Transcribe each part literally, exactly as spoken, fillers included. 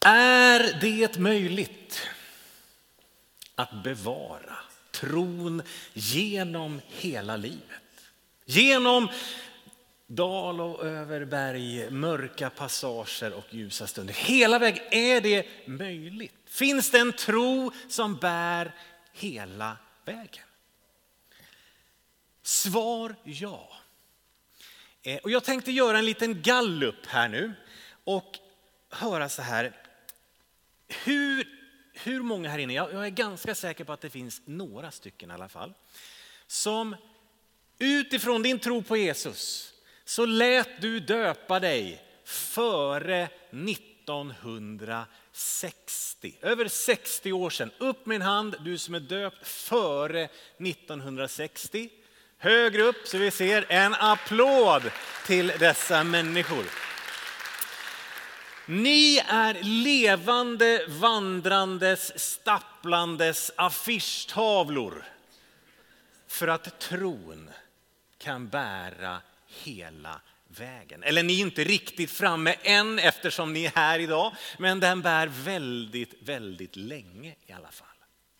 Är det möjligt att bevara tron genom hela livet? Genom dal och överberg, mörka passager och ljusa stunder. Hela vägen, är det möjligt? Finns det en tro som bär hela vägen? Svar ja. Och jag tänkte göra en liten gallup här nu och höra så här. Hur, hur många här inne, jag, jag är ganska säker på att det finns några stycken i alla fall, som utifrån din tro på Jesus så lät du döpa dig före nittonhundrasextio. Över sextio år sedan. Upp med en hand, du som är döpt före nittonhundrasextio. Högre upp så vi ser en applåd till dessa människor. Ni är levande, vandrandes, stapplandes affischtavlor för att tron kan bära hela vägen. Eller ni är inte riktigt framme än eftersom ni är här idag, men den bär väldigt, väldigt länge i alla fall.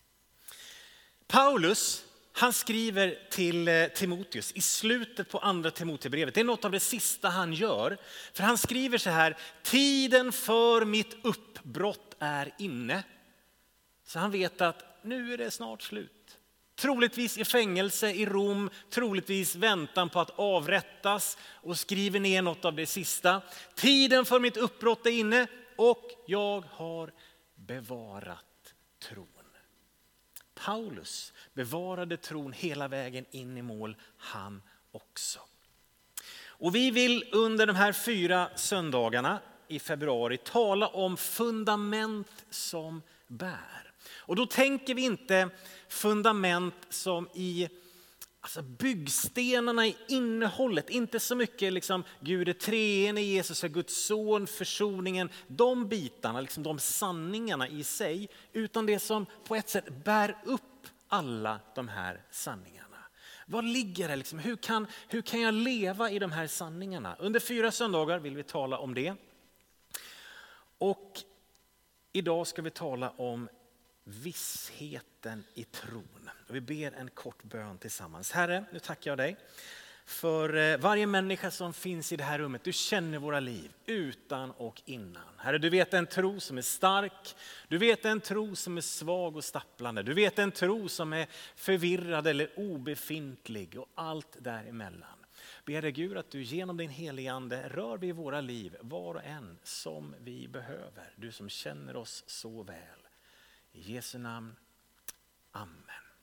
Paulus, han skriver till Timoteus i slutet på andra Timoteusbrevet. Det är något av det sista han gör. För han skriver så här: tiden för mitt uppbrott är inne. Så han vet att nu är det snart slut. Troligtvis i fängelse i Rom, troligtvis väntan på att avrättas, och skriver ner något av det sista. Tiden för mitt uppbrott är inne och jag har bevarat tron. Paulus bevarade tron hela vägen in i mål, han också. Och vi vill under de här fyra söndagarna i februari tala om fundament som bär. Och då tänker vi inte fundament som i alltså byggstenarna i innehållet. Inte så mycket liksom Gud är treenig, Jesus är Guds son, försoningen. De bitarna, liksom de sanningarna i sig. Utan det som på ett sätt bär upp alla de här sanningarna. Vad ligger det liksom? Hur kan, hur kan jag leva i de här sanningarna? Under fyra söndagar vill vi tala om det. Och idag ska vi tala om vissheten i tron. Och vi ber en kort bön tillsammans. Herre, nu tackar jag dig för varje människa som finns i det här rummet. Du känner våra liv utan och innan. Herre, du vet en tro som är stark. Du vet en tro som är svag och stapplande. Du vet en tro som är förvirrad eller obefintlig och allt däremellan. Ber dig Gud att du genom din helige ande rör vid våra liv var och en som vi behöver. Du som känner oss så väl. I Jesu namn. Amen.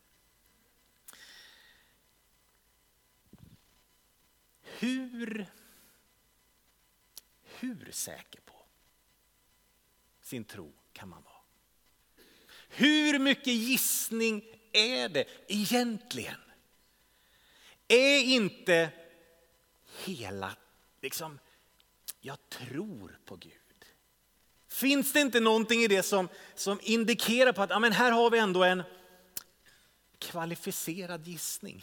Hur, hur säker på sin tro kan man vara? Hur mycket gissning är det egentligen? Är inte hela, liksom, jag tror på Gud. Finns det inte någonting i det som, som indikerar på att ja, men här har vi ändå en kvalificerad gissning?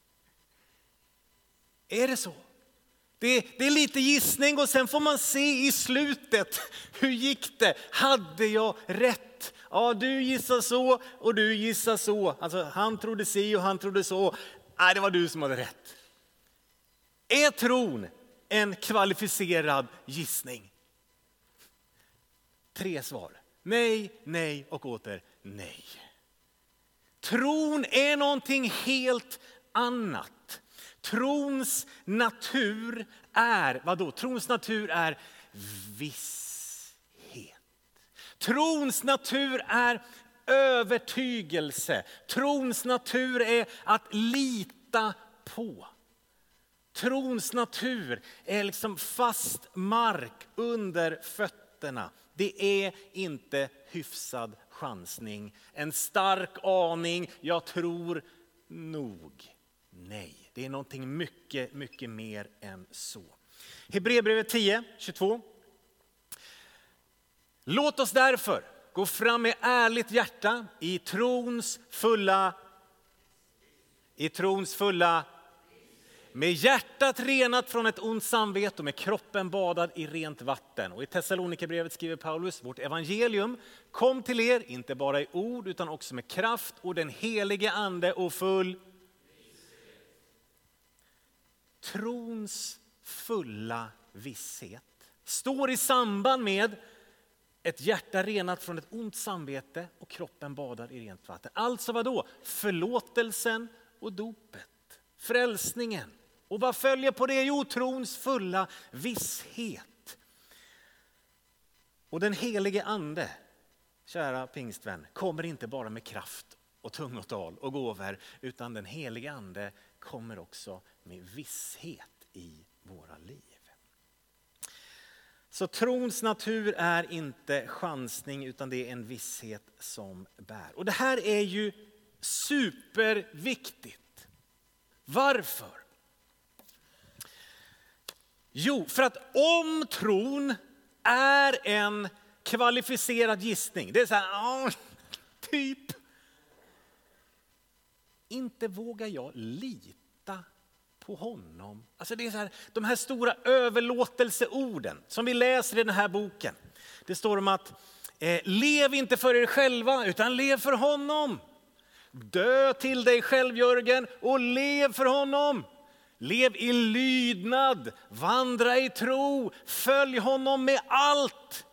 Är det så? Det, det är lite gissning och sen får man se i slutet. Hur gick det? Hade jag rätt? Ja, du gissar så och du gissar så. Alltså han trodde si och han trodde så. Nej, det var du som hade rätt. Är tron en kvalificerad gissning? Tre svar. Nej, nej och åter nej. Tron är någonting helt annat. Trons natur är, vadå? Trons natur är visshet. Trons natur är övertygelse. Trons natur är att lita på. Trons natur är liksom fast mark under fötterna. Det är inte hyfsad chansning. En stark aning, jag tror nog. Nej, det är någonting mycket, mycket mer än så. Hebreerbrevet tio, tjugotvå. Låt oss därför gå fram med ärligt hjärta i trons fulla, i trons fulla, med hjärtat renat från ett ont samvete och med kroppen badad i rent vatten. Och i Thessalonikerbrevet skriver Paulus, vårt evangelium kom till er inte bara i ord utan också med kraft och den helige ande och full trons fulla visshet står i samband med ett hjärta renat från ett ont samvete och kroppen badad i rent vatten. Alltså vad då? Förlåtelsen och dopet, frälsningen. Och vad följer på det? Jo, trons fulla visshet. Och den helige ande, kära pingstvän, kommer inte bara med kraft och tungotal och gåvor, utan den helige ande kommer också med visshet i våra liv. Så trons natur är inte chansning utan det är en visshet som bär. Och det här är ju superviktigt. Varför? Jo, för att om tron är en kvalificerad gissning, det är så här, typ, inte vågar jag lita på honom. Alltså det är så här, de här stora överlåtelseorden som vi läser i den här boken. Det står om att eh, lev inte för er själva utan lev för honom. Dö till dig själv, Jörgen, och lev för honom. Lev i lydnad, vandra i tro, följ honom med allt.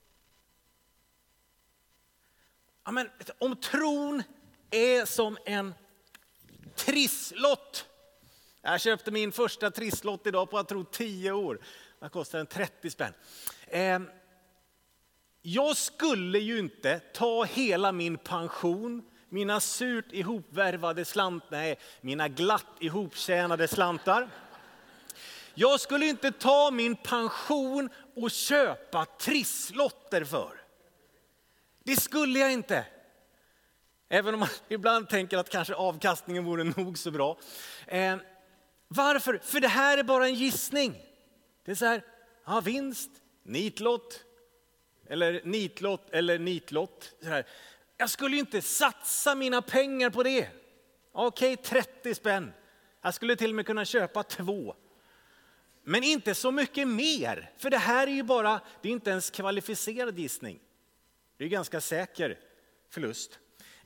Ja, men, om tron är som en trisslott. Jag köpte min första trisslott idag på, jag tror, tio år. Den kostar en trettio spänn. Eh, jag skulle ju inte ta hela min pension, mina surt ihopvärvade slant, nej, mina glatt ihoptjänade slantar. Jag skulle inte ta min pension och köpa trisslotter för. Det skulle jag inte. Även om man ibland tänker att kanske avkastningen vore nog så bra. Eh, varför? För det här är bara en gissning. Det är så här, ja, vinst, nitlott, eller nitlott, eller nitlott. Så här. Jag skulle ju inte satsa mina pengar på det. Okej, trettio spänn. Jag skulle till och med kunna köpa två. Men inte så mycket mer. För det här är ju bara, det är inte ens kvalificerad gissning. Det är ganska säker förlust.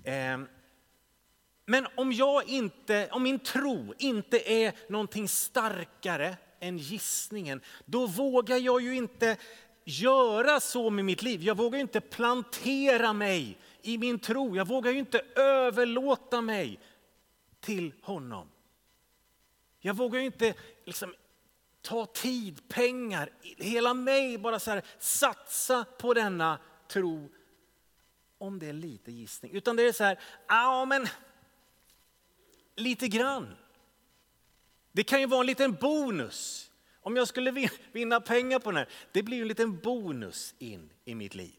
Men om jag inte, om min tro inte är någonting starkare än gissningen, då vågar jag ju inte göra så med mitt liv. Jag vågar ju inte plantera mig i min tro. Jag vågar ju inte överlåta mig till honom. Jag vågar ju inte liksom ta tid, pengar, hela mig bara så här satsa på denna tro. Om det är lite gissning. Utan det är så här, ja men lite grann. Det kan ju vara en liten bonus. Om jag skulle vinna pengar på den här, det blir en liten bonus in i mitt liv.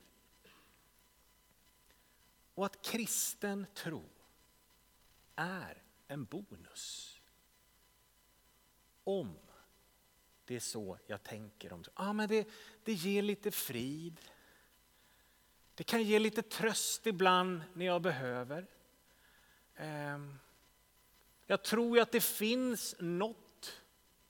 Och att kristen tro är en bonus. Om det är så jag tänker om det. Ja, men det, det ger lite frid. Det kan ge lite tröst ibland när jag behöver. Jag tror ju att det finns något.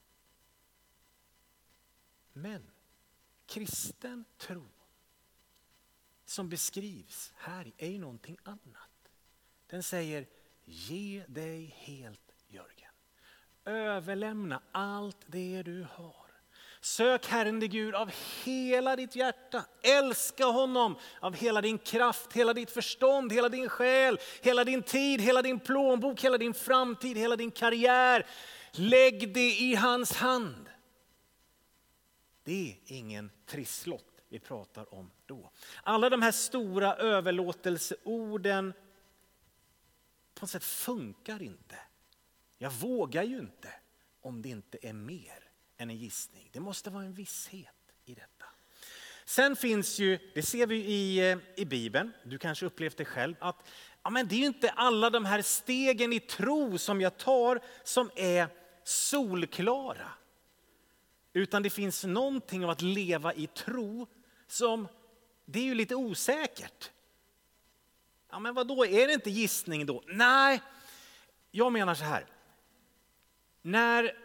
Men kristen tro som beskrivs här är ju någonting annat. Den säger, ge dig helt, Jörgen. Överlämna allt det du har. Sök Herren din Gud av hela ditt hjärta. Älska honom av hela din kraft, hela ditt förstånd, hela din själ, hela din tid, hela din plånbok, hela din framtid, hela din karriär. Lägg det i hans hand. Det är ingen trisslott vi pratar om då. Alla de här stora överlåtelseorden på något sätt funkar inte. Jag vågar ju inte om det inte är mer än en gissning. Det måste vara en visshet i detta. Sen finns ju, det ser vi i, i Bibeln, du kanske upplevt det själv, att ja, men det är ju inte alla de här stegen i tro som jag tar som är solklara. Utan det finns någonting av att leva i tro som, det är ju lite osäkert. Ja, men vad då? Är det inte gissning då? Nej, jag menar så här. När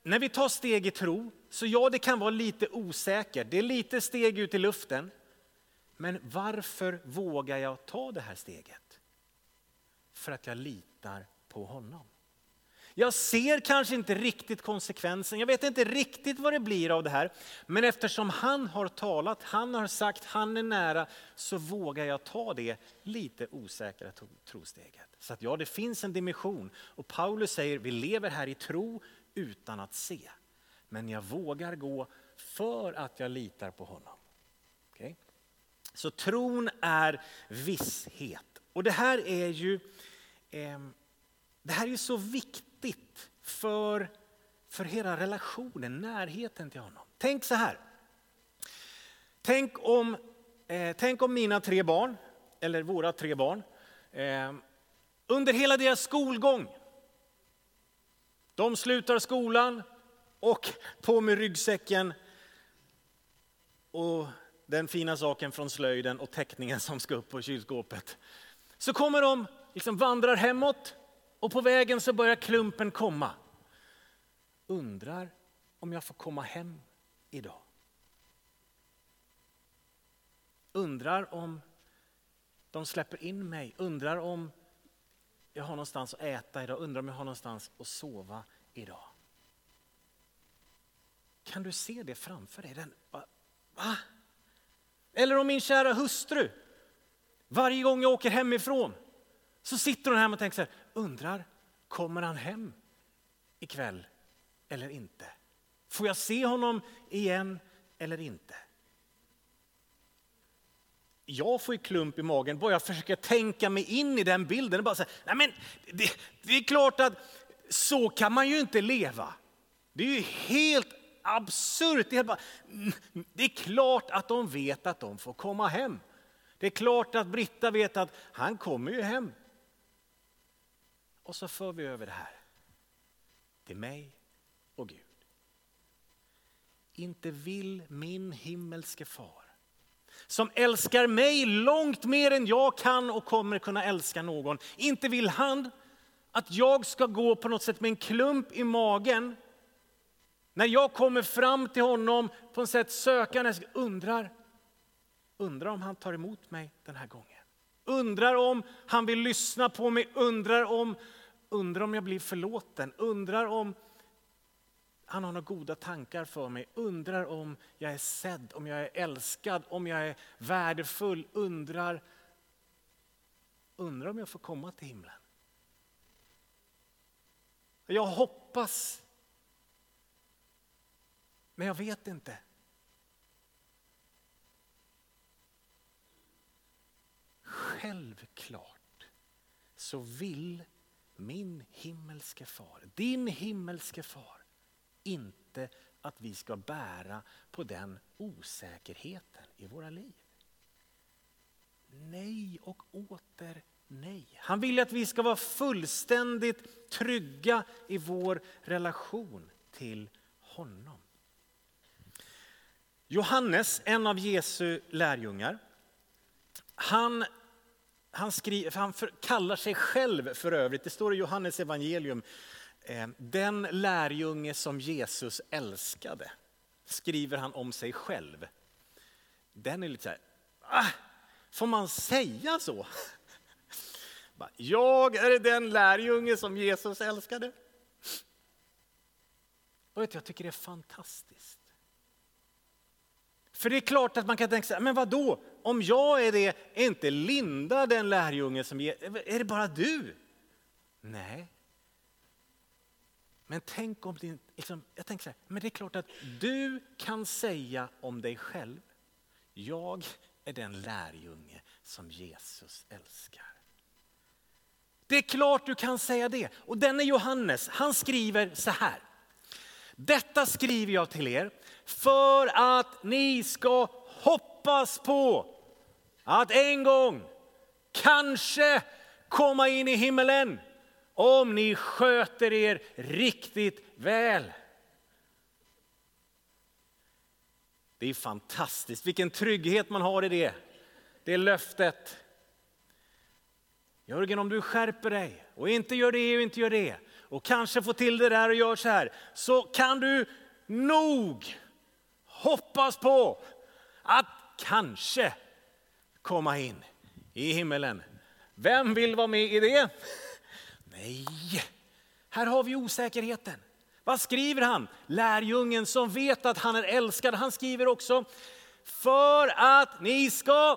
när vi tar steg i tro, så ja, det kan vara lite osäkert. Det är lite steg ut i luften. Men varför vågar jag ta det här steget? För att jag litar på honom. Jag ser kanske inte riktigt konsekvensen. Jag vet inte riktigt vad det blir av det här. Men eftersom han har talat, han har sagt, han är nära, så vågar jag ta det lite osäkra trosteget. Så att ja, det finns en dimension. Och Paulus säger, vi lever här i tro utan att se. Men jag vågar gå för att jag litar på honom. Okay? Så tron är visshet. Och det här är ju, eh, det här är ju så viktigt för, för hela relationen, närheten till honom. Tänk så här. Tänk om, eh, tänk om mina tre barn, eller våra tre barn, eh, under hela deras skolgång, de slutar skolan och på med ryggsäcken och den fina saken från slöjden och teckningen som ska upp på kylskåpet. Så kommer de, liksom vandrar hemåt och på vägen så börjar klumpen komma. Undrar om jag får komma hem idag. Undrar om de släpper in mig. Undrar om jag har någonstans att äta idag. Undrar om jag har någonstans att sova idag. Kan du se det framför dig? Den, va? va? Eller om min kära hustru, varje gång jag åker hemifrån så sitter hon här och tänker så här, undrar, kommer han hem ikväll eller inte? Får jag se honom igen eller inte? Jag får ju klump i magen, bara jag försöker tänka mig in i den bilden. Och bara säga, nej men det, det är klart att så kan man ju inte leva. Det är ju helt absurt. Det är, bara, det är klart att de vet att de får komma hem. Det är klart att Britta vet att han kommer ju hem. Och så för vi över det här till mig och Gud. Inte vill min himmelske far, som älskar mig långt mer än jag kan och kommer kunna älska någon. Inte vill han att jag ska gå på något sätt med en klump i magen när jag kommer fram till honom på något sätt sökandes, undrar, undrar om han tar emot mig den här gången. Undrar om han vill lyssna på mig, undrar om, undrar om jag blir förlåten, undrar om han har några goda tankar för mig, undrar om jag är sedd, om jag är älskad, om jag är värdefull, undrar, undrar om jag får komma till himlen. Jag hoppas, men jag vet inte. Självklart så vill min himmelske far, din himmelske far, inte att vi ska bära på den osäkerheten i våra liv. Nej och åter nej. Han vill att vi ska vara fullständigt trygga i vår relation till honom. Johannes, en av Jesu lärjungar, han, han, skriver, han för, kallar sig själv för övrigt, det står i Johannes evangelium, eh, den lärjunge som Jesus älskade, skriver han om sig själv. Den är lite så här, ah, får man säga så? Jag är den lärjunge som Jesus älskade. Och vet du, jag tycker det är fantastiskt. För det är klart att man kan tänka sig, men vad då? Om jag är det, är inte Linda den lärjunge som ger, är det bara du? Nej. Men tänk om din, liksom, jag tänker så här, men det är klart att du kan säga om dig själv, jag är den lärjunge som Jesus älskar. Det är klart du kan säga det. Och denne Johannes, han skriver så här. Detta skriver jag till er för att ni ska hoppas på att en gång kanske komma in i himmelen om ni sköter er riktigt väl. Det är fantastiskt, vilken trygghet man har i det. Det är löftet. Jörgen, om du skärper dig och inte gör det och inte gör det och kanske får till det där och gör så här, så kan du nog hoppas på att kanske komma in i himmelen. Vem vill vara med i det? Nej, här har vi osäkerheten. Vad skriver han? Lärjungen som vet att han är älskad. Han skriver också, för att ni ska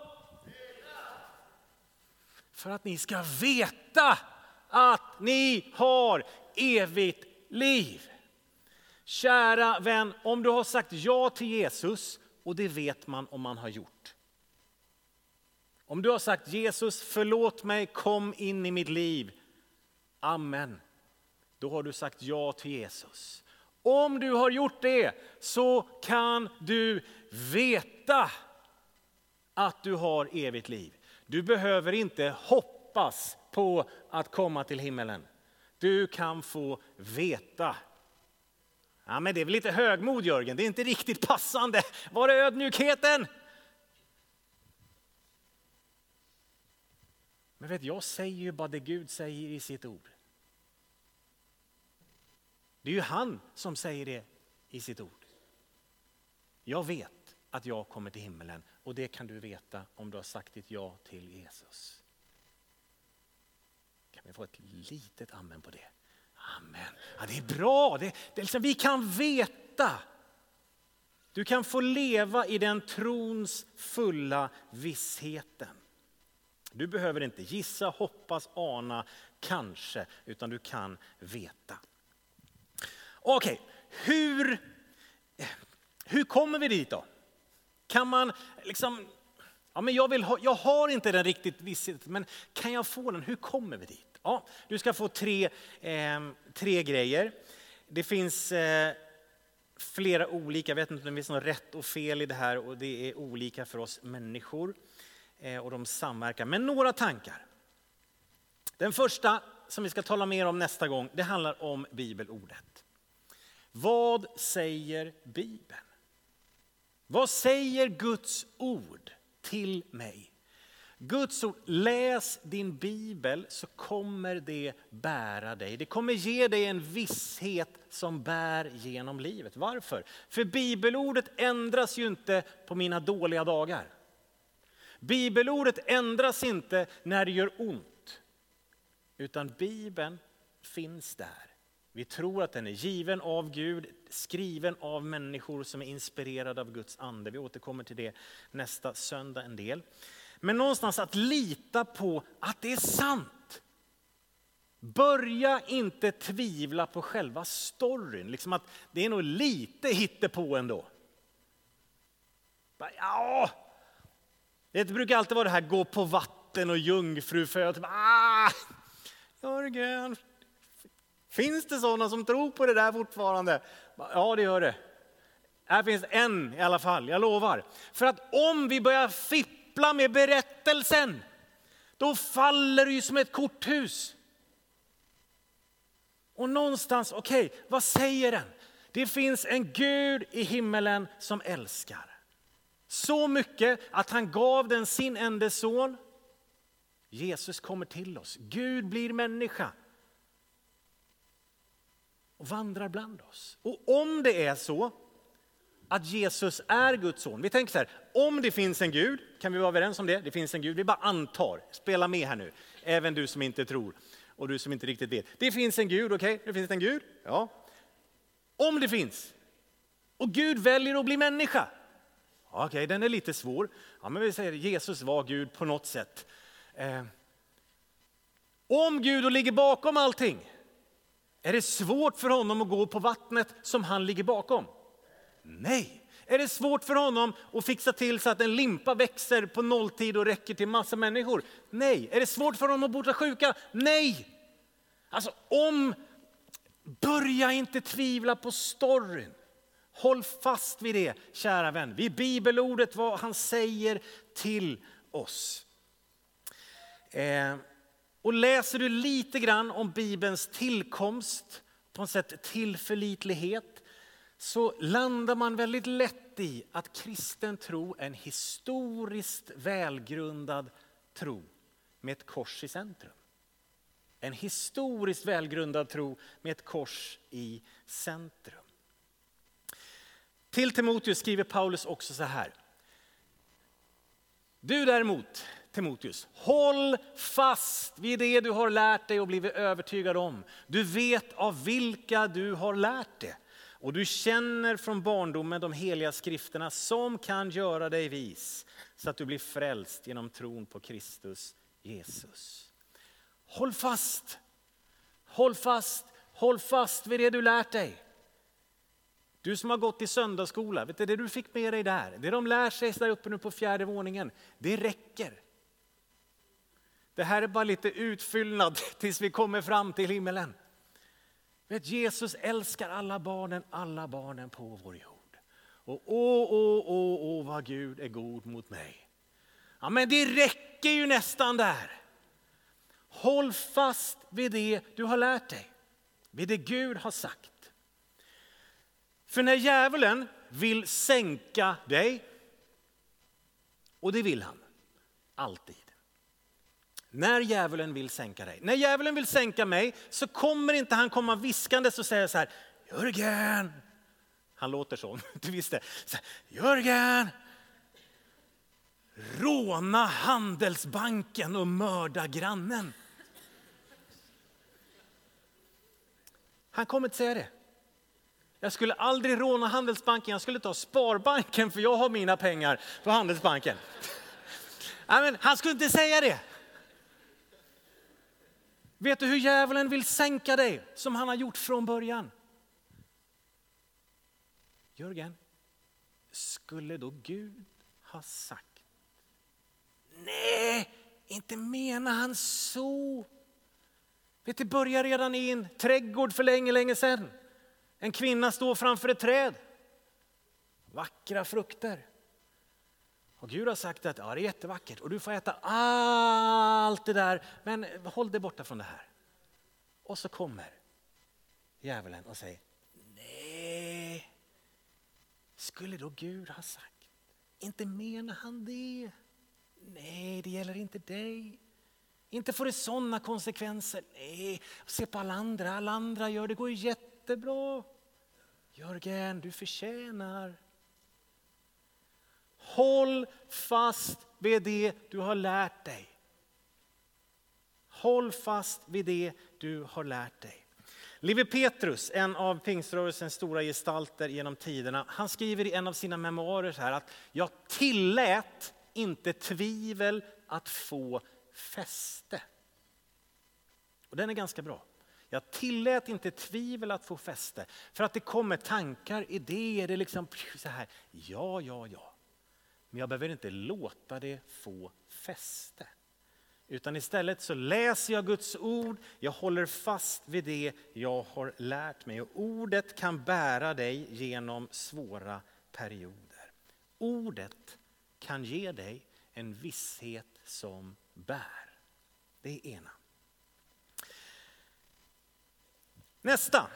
för att ni ska veta att ni har evigt liv. Kära vän, om du har sagt ja till Jesus, och det vet man om man har gjort. Om du har sagt Jesus, förlåt mig, kom in i mitt liv. Amen. Då har du sagt ja till Jesus. Om du har gjort det så kan du veta att du har evigt liv. Du behöver inte hoppas på att komma till himmelen. Du kan få veta. Ja, men det är väl lite högmod, Jörgen. Det är inte riktigt passande. Var är ödmjukheten? Men vet, jag säger ju bara det Gud säger i sitt ord. Det är ju han som säger det i sitt ord. Jag vet att jag kommer till himmelen, och det kan du veta om du har sagt ditt ja till Jesus. Kan vi få ett litet amen på det? Amen. Ja, det är bra. Det, det är liksom, vi kan veta. Du kan få leva i den trons fulla vissheten. Du behöver inte gissa, hoppas, ana, kanske, utan du kan veta. Okej, hur, hur kommer vi dit då? Kan man liksom, ja men jag, vill ha, jag har inte den riktigt vissheten, men kan jag få den? Hur kommer vi dit? Ja, du ska få tre, eh, tre grejer. Det finns eh, flera olika, jag vet inte om det finns något rätt och fel i det här, och det är olika för oss människor eh, och de samverkar. Men några tankar. Den första som vi ska tala mer om nästa gång, det handlar om bibelordet. Vad säger Bibeln? Vad säger Guds ord till mig? Guds ord, läs din bibel så kommer det bära dig. Det kommer ge dig en visshet som bär genom livet. Varför? För bibelordet ändras ju inte på mina dåliga dagar. Bibelordet ändras inte när det gör ont. Utan Bibeln finns där. Vi tror att den är given av Gud, skriven av människor som är inspirerade av Guds ande. Vi återkommer till det nästa söndag en del. Men någonstans att lita på att det är sant. Börja inte tvivla på själva storyn. Liksom att det är nog lite hittepå ändå. Ja, det brukar alltid vara det här gå på vatten och jungfruföd. Ah, Jörgen, finns det sådana som tror på det där fortfarande? Ja, det gör det. Här finns en i alla fall, jag lovar. För att om vi börjar fippla med berättelsen, då faller det ju som ett korthus. Och någonstans, okej, okay, vad säger den? Det finns en Gud i himmelen som älskar. Så mycket att han gav den sin enda son. Jesus kommer till oss. Gud blir människa. Och vandrar bland oss. Och om det är så att Jesus är Guds son. Vi tänker så här, om det finns en Gud, kan vi vara överens om det? Det finns en Gud, vi bara antar. Spela med här nu. Även du som inte tror och du som inte riktigt vet. Det finns en Gud, okej? Okay? Det finns en Gud, ja. Om det finns. Och Gud väljer att bli människa. Okej, okay, den är lite svår. Ja, men vi säger Jesus var Gud på något sätt. Eh. Om Gud då ligger bakom allting, är det svårt för honom att gå på vattnet som han ligger bakom? Nej. Är det svårt för honom att fixa till så att en limpa växer på nolltid och räcker till massa människor? Nej. Är det svårt för honom att bota sjuka? Nej. Alltså om, börja inte tvivla på storyn. Håll fast vid det, kära vän. Vid bibelordet, vad han säger till oss. Eh, och läser du lite grann om Bibelns tillkomst, på något sätt tillförlitlighet, så landar man väldigt lätt i att kristen tro är en historiskt välgrundad tro med ett kors i centrum. En historiskt välgrundad tro med ett kors i centrum. Till Timoteus skriver Paulus också så här. Du däremot, Timoteus, håll fast vid det du har lärt dig och blivit övertygad om. Du vet av vilka du har lärt det. Och du känner från barndomen de heliga skrifterna som kan göra dig vis. Så att du blir frälst genom tron på Kristus Jesus. Håll fast, håll fast, håll fast vid det du lärt dig. Du som har gått i söndagsskola, vet du det du fick med dig där? Det de lär sig där uppe nu på fjärde våningen, det räcker. Det här är bara lite utfyllnad tills vi kommer fram till himmelen. Vet, Jesus älskar alla barnen, alla barnen på vår jord. Och åh, åh, åh, åh, vad Gud är god mot mig. Ja, men det räcker ju nästan där. Håll fast vid det du har lärt dig. Vid det Gud har sagt. För när djävulen vill sänka dig, och det vill han alltid. När djävulen vill sänka dig, när djävulen vill sänka mig så kommer inte han komma viskandes och säga så här: Jörgen, han låter så, du visste. Så här, Jörgen, råna Handelsbanken och mörda grannen. Han kommer inte säga det. Jag skulle aldrig råna Handelsbanken, jag skulle ta Sparbanken för jag har mina pengar på Handelsbanken. Nej, men han skulle inte säga det. Vet du hur djävulen vill sänka dig som han har gjort från början? Jörgen, skulle då Gud ha sagt? Nej, inte menar han så. Vet du, det börjar redan i en trädgård för länge, länge sedan. En kvinna står framför ett träd. Vackra frukter. Och Gud har sagt att ja, det är jättevackert och du får äta allt det där. Men håll dig borta från det här. Och så kommer djävulen och säger: nej, skulle då Gud ha sagt? Inte menar han det. Nej, det gäller inte dig. Inte får det sådana konsekvenser. Nej, se på alla andra. Alla andra gör det, går ju jättebra. Jörgen, du förtjänar. Håll fast vid det du har lärt dig. Håll fast vid det du har lärt dig. Levi Petrus, en av pingströrelsens stora gestalter genom tiderna, han skriver i en av sina memoarer så här att jag tillät inte tvivel att få fäste. Och den är ganska bra. Jag tillät inte tvivel att få fäste. För att det kommer tankar, idéer, det är liksom så här, ja, ja, ja. Men jag behöver inte låta det få fäste. Utan istället så läser jag Guds ord, jag håller fast vid det jag har lärt mig. Och ordet kan bära dig genom svåra perioder. Ordet kan ge dig en visshet som bär. Det är ena. Nästa.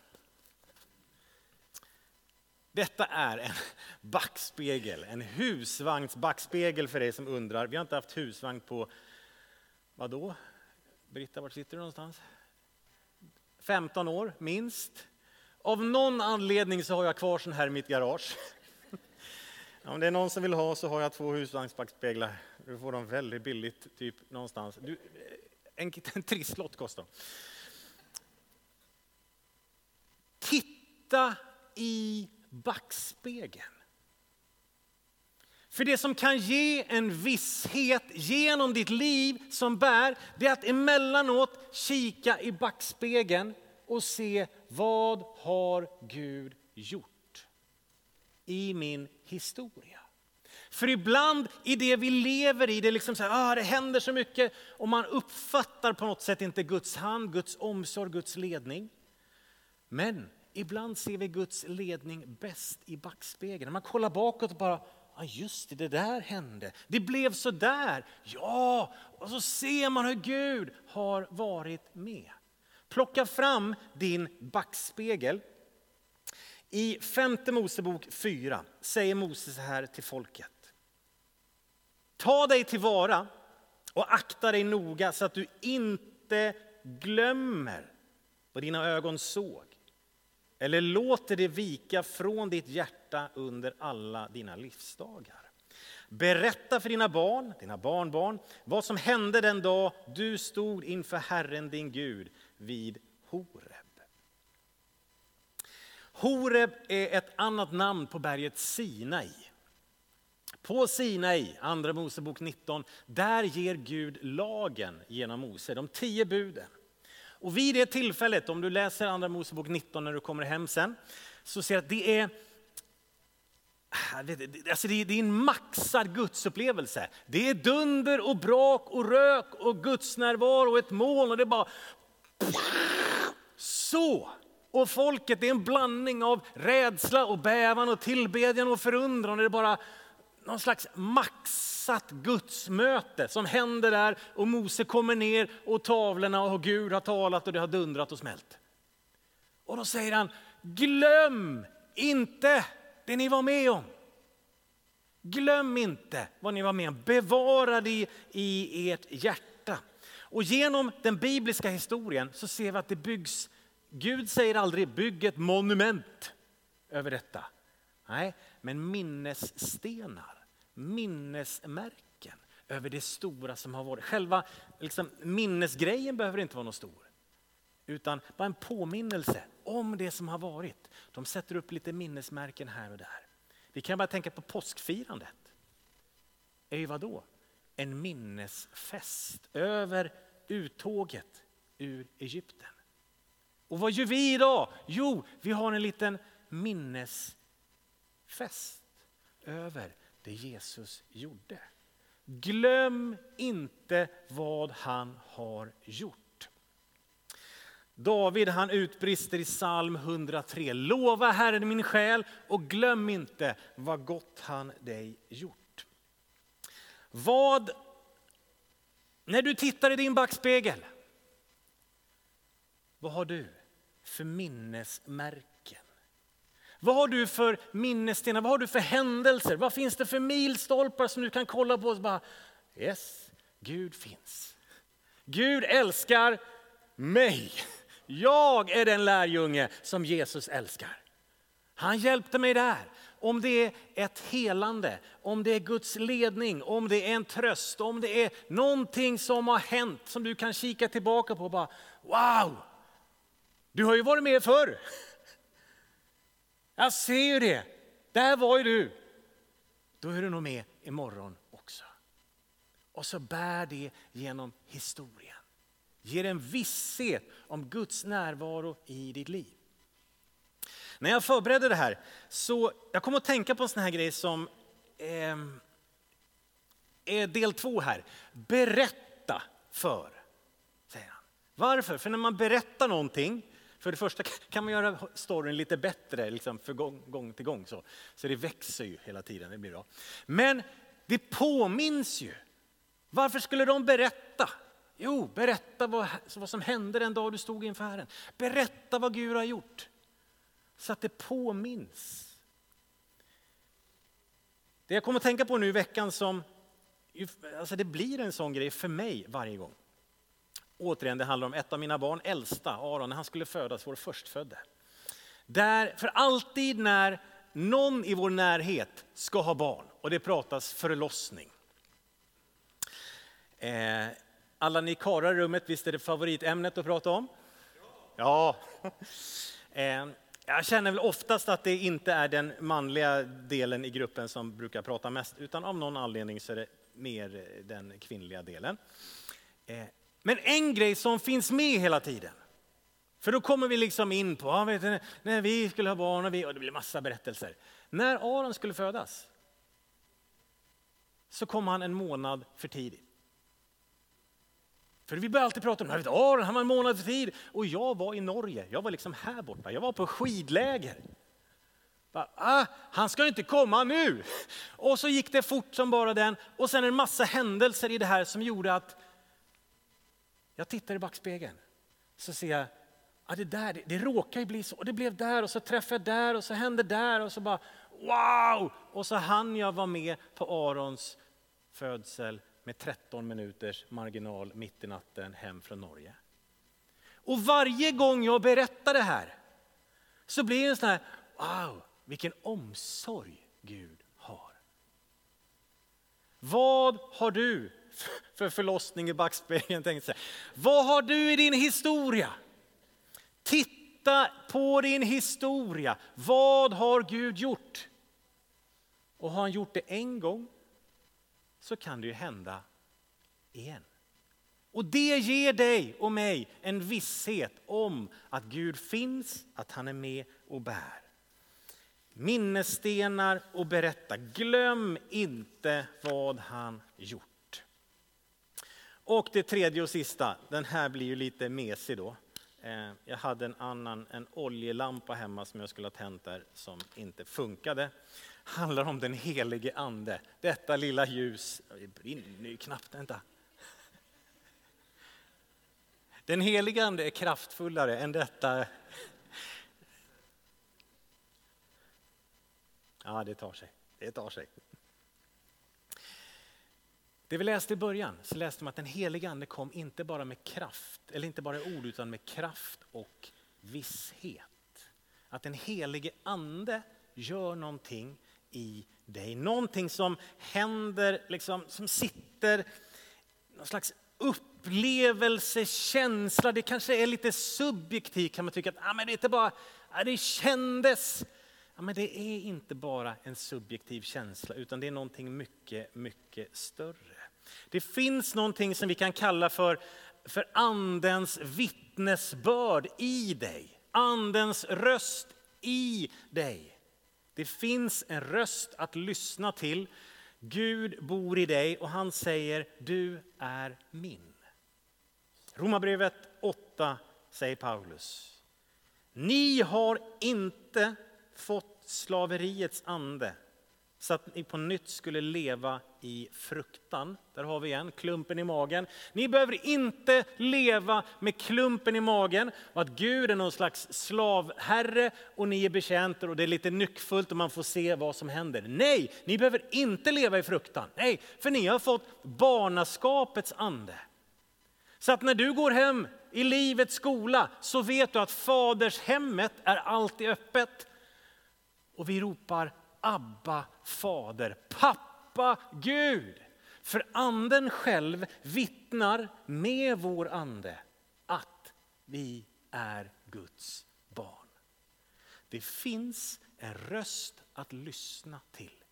Detta är en backspegel, en husvagnsbackspegel för dig som undrar. Vi har inte haft husvagn på, vad då? Britta, var sitter du någonstans? femton år, minst. Av någon anledning så har jag kvar sån här i mitt garage. Om det är någon som vill ha så har jag två husvagnsbackspeglar. Du får dem väldigt billigt, typ någonstans. Du, en, en trisslott kostar. Titta i backspegeln. För det som kan ge en visshet genom ditt liv som bär, det är att emellanåt kika i backspegeln och se vad har Gud gjort i min historia. För ibland i det vi lever i, det är liksom så här, ah, det händer så mycket och man uppfattar på något sätt inte Guds hand, Guds omsorg, Guds ledning. Men ibland ser vi Guds ledning bäst i backspegeln. När man kollar bakåt och bara, ja just det, det där hände. Det blev så där. Ja, och så ser man hur Gud har varit med. Plocka fram din backspegel. I femte Mosebok fyra säger Moses så här till folket. Ta dig tillvara och akta dig noga så att du inte glömmer vad dina ögon såg, eller låter det vika från ditt hjärta under alla dina livsdagar. Berätta för dina barn, dina barnbarn, vad som hände den dag du stod inför Herren din Gud vid Horeb. Horeb är ett annat namn på berget Sinai. På Sinai, andra Mosebok nitton, där ger Gud lagen genom Mose, de tio buden. Och vid det tillfället, om du läser andra Mosebok nitton när du kommer hem sen, så ser du att det är, alltså det är, det är en maxad gudsupplevelse. Det är dunder och brak och rök och Guds närvaro och ett moln och det är bara så. Och folket, det är en blandning av rädsla och bävan och tillbedjan och förundran. Det är bara någon slags maxat gudsmöte som händer där och Mose kommer ner och tavlorna och Gud har talat och det har dundrat och smält. Och då säger han, glöm inte det ni var med om. Glöm inte vad ni var med om. Bevara det i ert hjärta. Och genom den bibliska historien så ser vi att det byggs, Gud säger aldrig bygg ett monument över detta. Nej, men minnesstenar, minnesmärken över det stora som har varit. Själva liksom, minnesgrejen behöver inte vara något stor. Utan bara en påminnelse om det som har varit. De sätter upp lite minnesmärken här och där. Vi kan bara tänka på påskfirandet. Är ju vad då? En minnesfest över uttåget ur Egypten. Och vad gör vi idag? Jo, vi har en liten minnesfest över det Jesus gjorde. Glöm inte vad han har gjort. David, han utbrister i psalm hundratre. Lova Herren min själ och glöm inte vad gott han dig gjort. Vad, när du tittar i din backspegel, vad har du för minnesmärken? Vad har du för minnesstenar? Vad har du för händelser? Vad finns det för milstolpar som du kan kolla på och bara, yes, Gud finns. Gud älskar mig. Jag är den lärjunge som Jesus älskar. Han hjälpte mig där. Om det är ett helande, om det är Guds ledning, om det är en tröst, om det är någonting som har hänt som du kan kika tillbaka på och bara, wow, du har ju varit med förr. Jag ser ju det. Där var ju du. Då är du nog med imorgon också. Och så bär det genom historien. Ger en visshet om Guds närvaro i ditt liv. När jag förberedde det här så jag kom att tänka på en sån här grej som eh, är del två här. Berätta för, säger han. Varför? För när man berättar någonting, för det första kan man göra storyn lite bättre liksom för gång, gång till gång. Så, så det växer ju hela tiden, det blir bra. Men det påminns ju. Varför skulle de berätta? Jo, berätta vad, vad som hände den dag du stod inför Herren. Berätta vad Gud har gjort. Så att det påminns. Det jag kommer att tänka på nu i veckan som, alltså det blir en sån grej för mig varje gång. Återigen, det handlar om ett av mina barn, äldsta Aron, när han skulle födas, vår förstfödde. Där för alltid när någon i vår närhet ska ha barn och det pratas förlossning. Eh, alla ni karlar i rummet, visst är det favoritämnet att prata om? Ja. Eh, jag känner väl oftast att det inte är den manliga delen i gruppen som brukar prata mest, utan av någon anledning så är det mer den kvinnliga delen. Eh, Men en grej som finns med hela tiden. För då kommer vi liksom in på, ja, vet du, när vi skulle ha barn och, vi, och det blir massa berättelser. När Aron skulle födas så kom han en månad för tidigt. För vi började alltid prata om, vet du, Aron han var en månad för tidigt. Och jag var i Norge, jag var liksom här borta, jag var på skidläger. Bara, ah, han ska inte komma nu. Och så gick det fort som bara den. Och sen en massa händelser i det här som gjorde att jag tittar i backspegeln, så ser jag att det där, det, det råkar ju bli så. Och det blev där och så träffade jag där och så hände där och så bara wow! Och så hann jag vara med på Arons födsel med tretton minuters marginal mitt i natten hem från Norge. Och varje gång jag berättar det här så blir det en sån här, wow, vilken omsorg Gud har. Vad har du för förlossning i backspegeln, tänkte jag. Vad har du i din historia? Titta på din historia. Vad har Gud gjort? Och har han gjort det en gång så kan det ju hända igen. Och det ger dig och mig en visshet om att Gud finns, att han är med och bär. Minnesstenar och berätta. Glöm inte vad han gjort. Och det tredje och sista, den här blir ju lite mesig då. Jag hade en annan, en oljelampa hemma som jag skulle ha tänt där som inte funkade. Handlar om den helige ande. Detta lilla ljus, det brinner ju knappt inte. Den helige ande är kraftfullare än detta. Ja, det tar sig. Det tar sig. Det vi läste i början så läste man att den helige ande kom inte bara med kraft, eller inte bara ord utan med kraft och visshet. Att den helige ande gör någonting i dig. Någonting som händer, liksom, som sitter, någon slags upplevelse, känsla. Det kanske är lite subjektivt, kan man tycka att ah, men det är inte bara, ah, det kändes. Ja, men det är inte bara en subjektiv känsla utan det är någonting mycket, mycket större. Det finns någonting som vi kan kalla för, för andens vittnesbörd i dig. Andens röst i dig. Det finns en röst att lyssna till. Gud bor i dig och han säger du är min. Romarbrevet åtta säger Paulus. Ni har inte fått slaveriets ande så att ni på nytt skulle leva i fruktan. Där har vi igen klumpen i magen. Ni behöver inte leva med klumpen i magen och att Gud är någon slags slavherre och ni är betjänter och det är lite nyckfullt och man får se vad som händer. Nej, ni behöver inte leva i fruktan. Nej, för ni har fått barnaskapets ande. Så att när du går hem i livets skola så vet du att faders hemmet är alltid öppet. Och vi ropar Abba fader, pappa Gud. För anden själv vittnar med vår ande att vi är Guds barn. Det finns en röst att lyssna till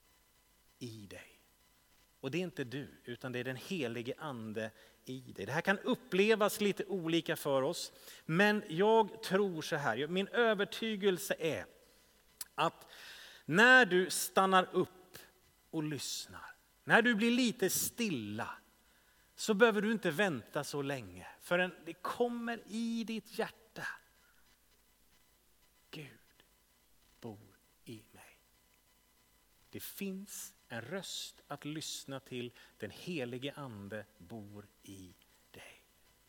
i dig. Och det är inte du utan det är den helige ande i dig. Det här kan upplevas lite olika för oss. Men jag tror så här, min övertygelse är att när du stannar upp och lyssnar, när du blir lite stilla så behöver du inte vänta så länge förrän det kommer i ditt hjärta. Gud bor i mig. Det finns en röst att lyssna till, den helige ande bor i dig.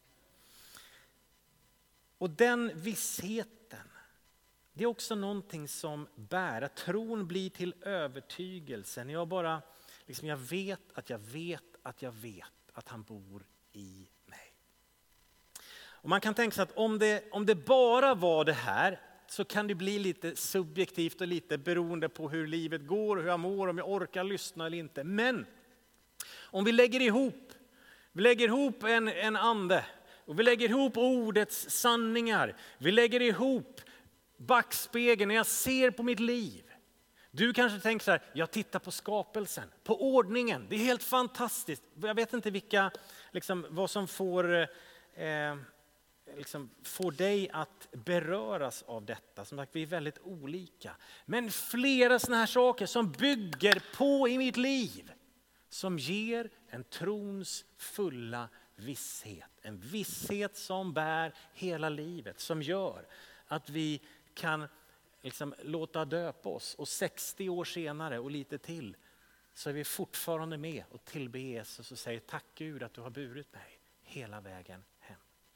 Och den vissheten, det är också någonting som bär. Att tron blir till övertygelsen. Jag bara, liksom jag vet att jag vet att jag vet att han bor i mig. Och man kan tänka sig att om det, om det bara var det här så kan det bli lite subjektivt och lite beroende på hur livet går och hur jag mår, om jag orkar lyssna eller inte. Men om vi lägger ihop, vi lägger ihop en, en ande och vi lägger ihop ordets sanningar. Vi lägger ihop backspegeln när jag ser på mitt liv. Du kanske tänker så här, jag tittar på skapelsen, på ordningen. Det är helt fantastiskt. Jag vet inte vilka, liksom, vad som får, eh, liksom, får dig att beröras av detta. Som sagt, vi är väldigt olika. Men flera sådana här saker som bygger på i mitt liv. Som ger en trons fulla visshet. En visshet som bär hela livet. Som gör att vi kan liksom låta döpa oss och sextio år senare och lite till så är vi fortfarande med och tillber Jesus och säger tack Gud att du har burit mig hela vägen hem.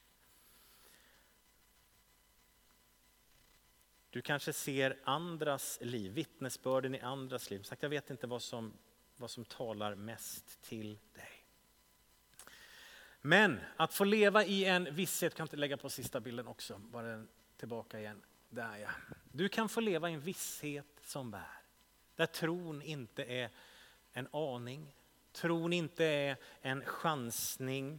Du kanske ser andras liv, vittnesbörden i andras liv. Sagt, jag vet inte vad som, vad som talar mest till dig. Men att få leva i en visshet, kan inte lägga på sista bilden också, bara tillbaka igen. Där ja. Du kan få leva i en visshet som bär. Där tron inte är en aning, tron inte är en chansning.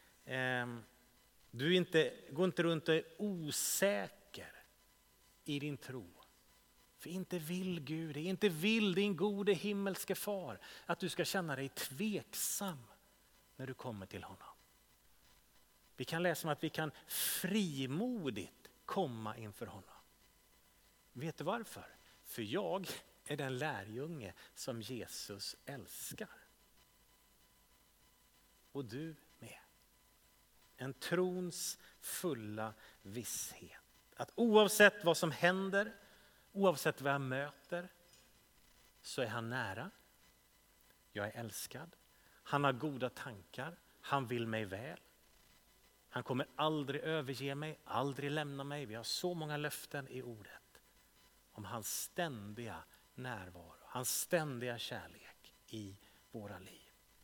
Du inte, går inte runt och är osäker i din tro. För inte vill Gud, inte vill din gode himmelske far att du ska känna dig tveksam när du kommer till honom. Vi kan läsa om att vi kan frimodigt komma inför honom. Vet du varför? För jag är den lärjunge som Jesus älskar. Och du med. En trons fulla visshet. Att oavsett vad som händer, oavsett vad jag möter, så är han nära. Jag är älskad. Han har goda tankar. Han vill mig väl. Han kommer aldrig överge mig, aldrig lämna mig. Vi har så många löften i ordet om hans ständiga närvaro, hans ständiga kärlek i våra liv.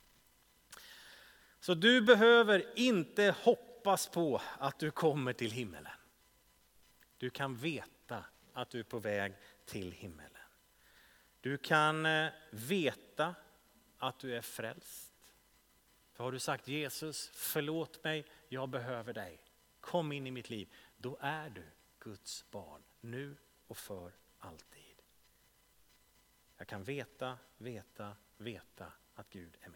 Så du behöver inte hoppas på att du kommer till himmelen. Du kan veta att du är på väg till himmelen. Du kan veta att du är frälst. För har du sagt Jesus, förlåt mig, jag behöver dig. Kom in i mitt liv. Då är du Guds barn, nu och för alltid. Jag kan veta, veta, veta att Gud är med.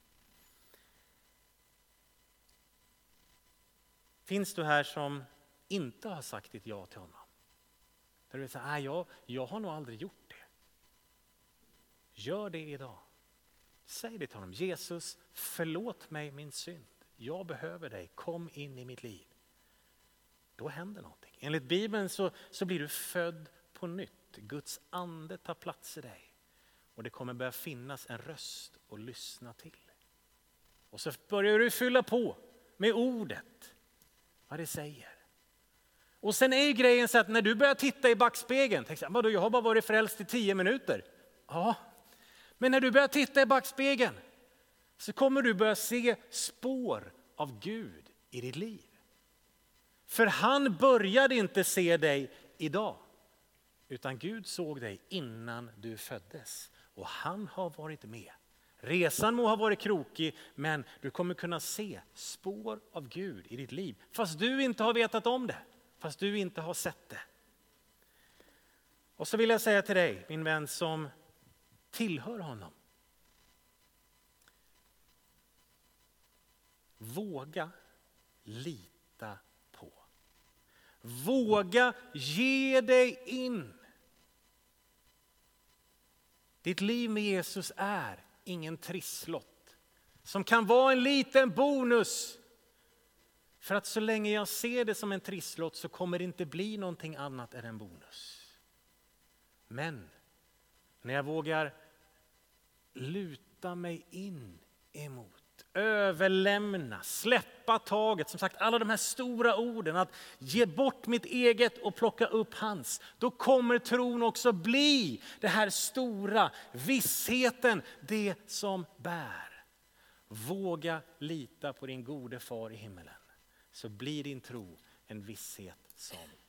Finns du här som inte har sagt ditt ja till honom? Där du säger, nej, jag, jag har nog aldrig gjort det. Gör det idag. Säg det till honom. Jesus, förlåt mig min synd. Jag behöver dig. Kom in i mitt liv. Då händer någonting. Enligt Bibeln så, så blir du född på nytt. Guds ande tar plats i dig. Och det kommer börja finnas en röst att lyssna till. Och så börjar du fylla på med ordet. Vad det säger. Och sen är ju grejen så att när du börjar titta i backspegeln. Tänk så här, vadå, jag har bara varit frälst i tio minuter. Ja. Men när du börjar titta i backspegeln så kommer du börja se spår av Gud i ditt liv. För han började inte se dig idag. Utan Gud såg dig innan du föddes. Och han har varit med. Resan må ha varit krokig, men du kommer kunna se spår av Gud i ditt liv. Fast du inte har vetat om det. Fast du inte har sett det. Och så vill jag säga till dig, min vän som tillhör honom. Våga lita på. Våga ge dig in. Ditt liv med Jesus är ingen trisslott. Som kan vara en liten bonus. För att så länge jag ser det som en trisslott så kommer det inte bli någonting annat än en bonus. Men när jag vågar luta mig in emot, överlämna, släppa taget. Som sagt, alla de här stora orden, att ge bort mitt eget och plocka upp hans. Då kommer tron också bli det här stora, vissheten, det som bär. Våga lita på din gode far i himmelen. Så blir din tro en visshet som